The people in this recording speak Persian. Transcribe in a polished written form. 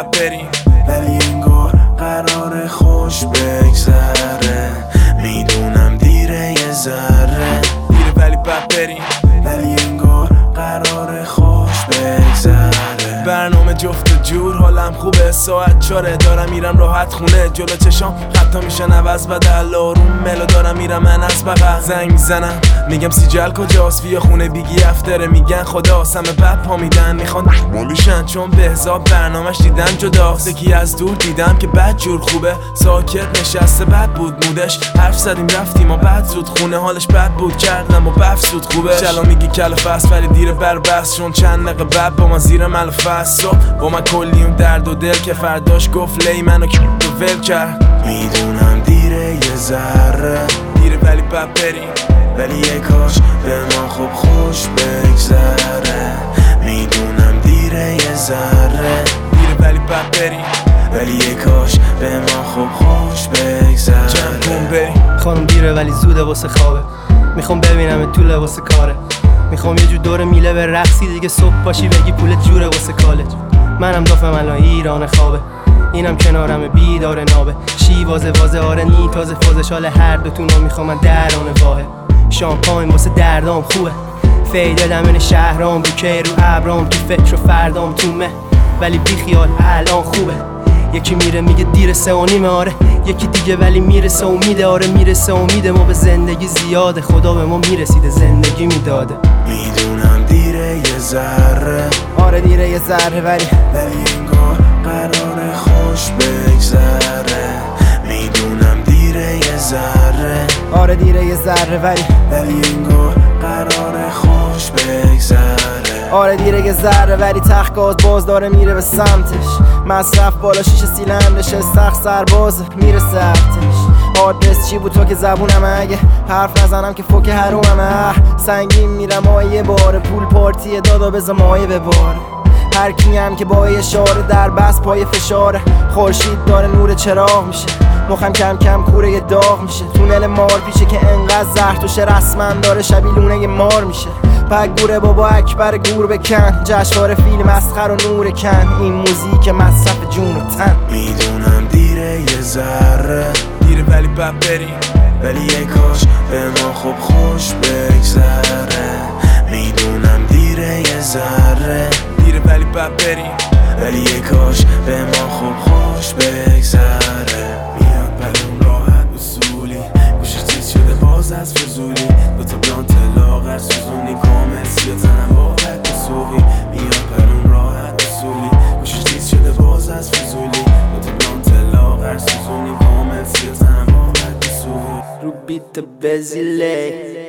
بد بریم، ولی انگار قرار خوش بگذره. میدونم دیره یه ذره، دیره ولی بد بریم، ولی انگار قرار خوش بگذره. برنامه جفت و جور، حالم خوبه، ساعت 4 دارم میرم راحت خونه. جلو چشام خطا میشن عوض بدل، آروم ملو دارم میرم من از بغل. زنگ میزنم میگم سیجل کجاست، بیا خونه بیگی افتره. میگن خدا همه بد پا میدن، میخوان مالوشن چون بهزاد برنامهش دیدن جداست. یکی از دور دیدم که بد جور خوبه، ساکت نشسته بد بود مودش. حرف زدیم رفتیم و بعد زود خونه، حالش بد بود کردم و بفسود خوبه. چلا میگی کلافست ولی دیر بر بس، چون چند دقیقه بعد با ما زیر ملافست. با من کلی اون درد و دل که فرداش گفت لی منو ول کرد. میدونم دیره یه ذره، دیره ولی بد بریم، ولی یه کاش به ما خوب خوش بگذره. میدونم دیره یه ذره، دیره ولی بد بریم، ولی یه کاش به ما خوب خوش بگذره. چند کن بریم. خانم دیره ولی زوده واسه خوابه، میخوام ببینم تو لباس کاره. میخوام یه جور دور میله به رقصی دیگه، صبح پاشی بگی پولت جوره واسه کالج. منم دافم الان ایران خوابه، اینم کنارم بیدار نابه. شیوازه آره نی تازه فازش، حال هر دوتونو میخوام من درانه واحد. شامپاین واسه دردام خوبه، فیده دمن شهرام، بوکه رو ابرام، تو فکر و فردام تو مه. ولی بی خیال الان خوبه، یکی میره میگه دیر 3:30 آره، یکی دیگه ولی میرسه امیده. آره میرسه امیده، ما به زندگی زیاده، خدا به ما میرسیده زندگی میداده. میدونم دیره یه ذره، آره دیره یه ذره، ولی انگار قرار خوش بگذره. میدونم دیره یه ذره، آره دیره یه ذره، ولی انگار قرار خوش بگذره. آره دیره یه ذره، ولی تخت باز داره میره به سمتش. مصرف بالا شیشه سیلندشه، سخت سربازه میره سرتش. آدرس چی بود تو که زبونم، اگه حرف نزنم که فوک حرومم. سنگین میرم یه باره، پول پارتی دادا بزا مایه بباره. هر کی هم که با اشاره در بس پای فشاره. خورشید داره نور چراغ میشه، مخم کم کم کوره داغ میشه. تونل مار پیشه که انقدر زهر توشه، رسما داره شبیلونه مار میشه. پک گوره بابا اکبر گور بکن، جشنواره فیلم مسخر و نور کن. این موزیک مصرف جون و تن. میدونم دیره یه ذره، دیره ولی بد بریم، ولی یه کاش به ما خوب خوش بگذره. میدونم دیره یه ذره، دیره ولی بد بریم، ولی یه کاش به ما خوب خوش بگذره. میاد بلون راحت اصولی، گوشش تیز شده باز از فضولی. دوتا بلانت لاغر سوزونی کامل سیاتنم با حد سوقی. میاد بلون راحت اصولی، گوشش تیز شده باز از فضولی. دوتا بلانت لاغر سوزونی کامل سیاتنم با حد سوقی. رو بیت بزیله